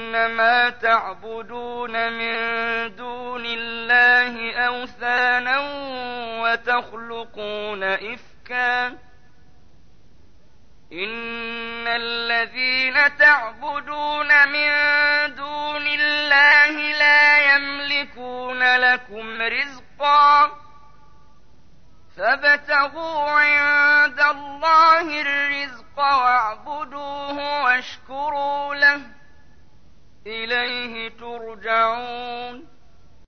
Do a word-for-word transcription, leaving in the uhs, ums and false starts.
إنما تعبدون من دون الله أوثانا وتخلقون إفكا إن الذين تعبدون من دون الله لا يملكون لكم رزقا فابتغوا عند الله الرزق واعبدوه واشكروا له إليه ترجعون